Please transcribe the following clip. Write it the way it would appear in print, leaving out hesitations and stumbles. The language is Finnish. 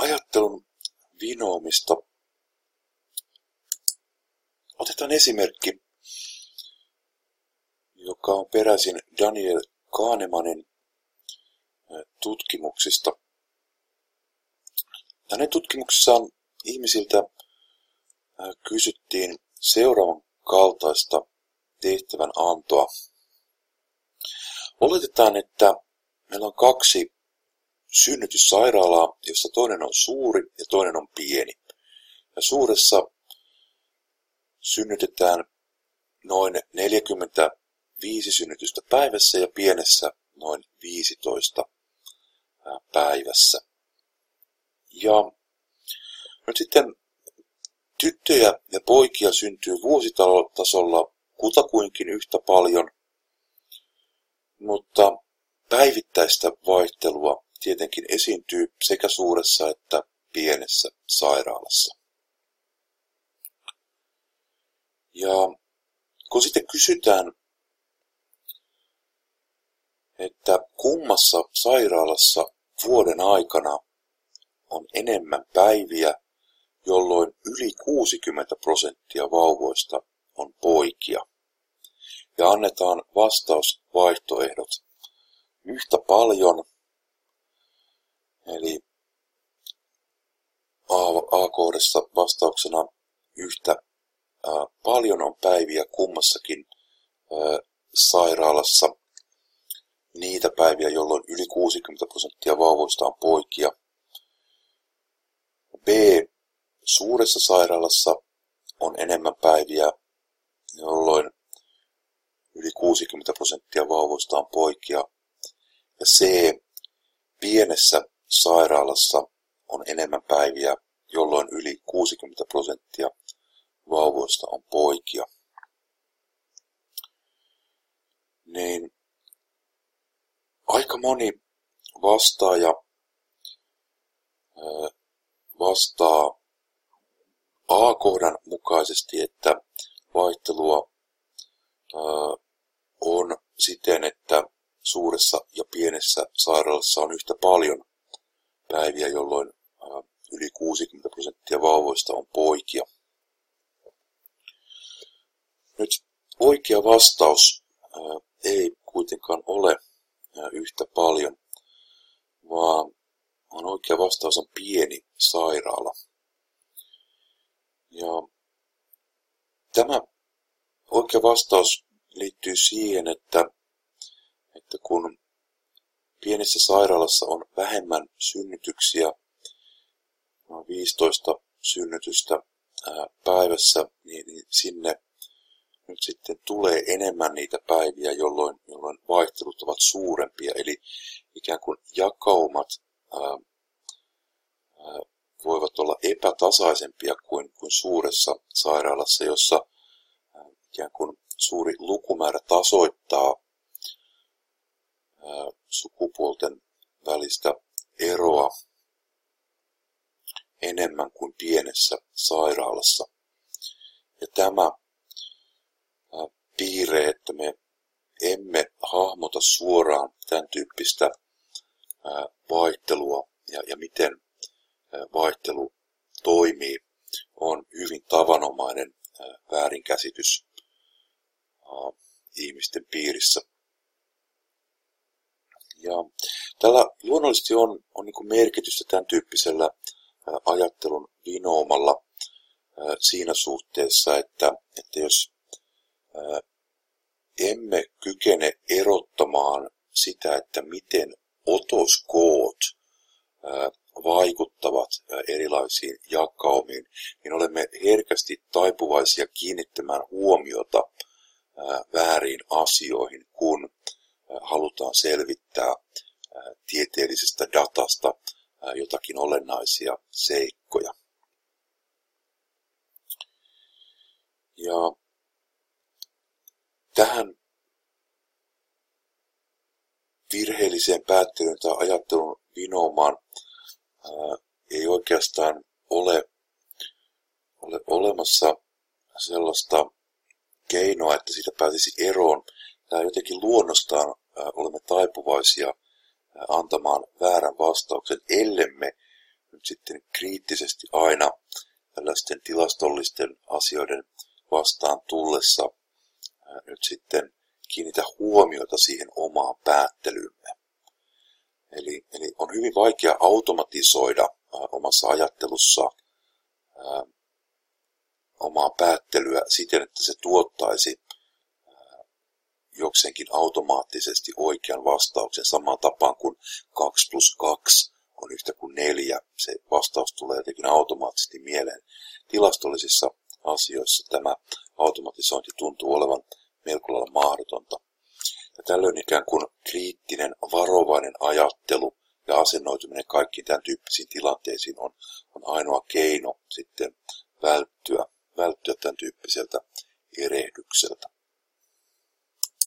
ajattelun vinoomista. Otetaan esimerkki, joka on peräisin Daniel Kahnemanin tutkimuksista. Hänen tutkimuksissaan ihmisiltä kysyttiin seuraavan kaltaista tehtävän antoa. Oletetaan, että meillä on 2 synnytyssairaalaa, jossa toinen on suuri ja toinen on pieni. Ja suuressa synnytetään noin 45 synnytystä päivässä ja pienessä noin 15 päivässä. Ja nyt sitten tyttöjä ja poikia syntyy vuositasolla kutakuinkin yhtä paljon, mutta päivittäistä vaihtelua tietenkin esiintyy sekä suuressa että pienessä sairaalassa. Ja kun sitten kysytään, että kummassa sairaalassa vuoden aikana on enemmän päiviä, jolloin yli 60% vauvoista on poikia, ja annetaan vastausvaihtoehdot yhtä paljon, eli A-kohdassa vastauksena yhtä paljon on päiviä kummassakin sairaalassa, niitä päiviä, jolloin yli 60% vauvoista on poikia. B. Suuressa sairaalassa on enemmän päiviä, jolloin yli 60% vauvoista on poikia. Ja C. Pienessä sairaalassa on enemmän päiviä, jolloin yli 60% vauvoista on poikia. Niin aika moni vastaaja vastaa A-kohdan mukaisesti, että vaihtelua on siten, että suuressa ja pienessä sairaalassa on yhtä paljon päiviä, jolloin yli 60% vauvoista on poikia. Nyt oikea vastaus ei kuitenkaan ole yhtä paljon, vaan oikea vastaus on pieni sairaala. Ja tämä oikea vastaus liittyy siihen, että kun pienessä sairaalassa on vähemmän synnytyksiä, noin 15 synnytystä päivässä, niin sinne nyt sitten tulee enemmän niitä päiviä, jolloin vaihtelut ovat suurempia. Eli ikään kuin jakaumat voivat olla epätasaisempia kuin suuressa sairaalassa, jossa ikään kuin suuri lukumäärä tasoittaa sukupuolten välistä eroa enemmän kuin pienessä sairaalassa. Ja tämä piirre, että me emme hahmota suoraan tämän tyyppistä vaihtelua ja miten vaihtelu toimii, on hyvin tavanomainen väärinkäsitys ihmisten piirissä. Ja tällä luonnollisesti on niin kuin merkitystä tämän tyyppisellä ajattelun vinoomalla siinä suhteessa, että jos emme kykene erottamaan sitä, että miten otoskoot vaikuttavat erilaisiin jakaumiin, niin olemme herkästi taipuvaisia kiinnittämään huomiota vääriin asioihin, kun halutaan selvittää tieteellisestä datasta jotakin olennaisia seikkoja. Ja tähän virheelliseen päättelyyn tai ajattelun vinoomaan ei oikeastaan ole olemassa sellaista keinoa, että siitä pääsisi eroon. Tämä jotenkin luonnostaan olemme taipuvaisia antamaan väärän vastauksen, ellemme nyt sitten kriittisesti aina tällaisten tilastollisten asioiden vastaan tullessa nyt sitten kiinnitä huomiota siihen omaan päättelyymme. Eli on hyvin vaikea automatisoida omassa ajattelussa omaa päättelyä siten, että se tuottaisi jokseenkin automaattisesti oikean vastauksen samaan tapaan kuin 2 plus 2 on yhtä kuin 4. Se vastaus tulee jotenkin automaattisesti mieleen. Tilastollisissa asioissa tämä automatisointi tuntuu olevan melko lailla mahdotonta. Ja tällöin ikään kuin kriittinen, varovainen ajattelu ja asennoituminen kaikkiin tämän tyyppisiin tilanteisiin on ainoa keino sitten välttyä tämän tyyppiseltä erehdykseltä.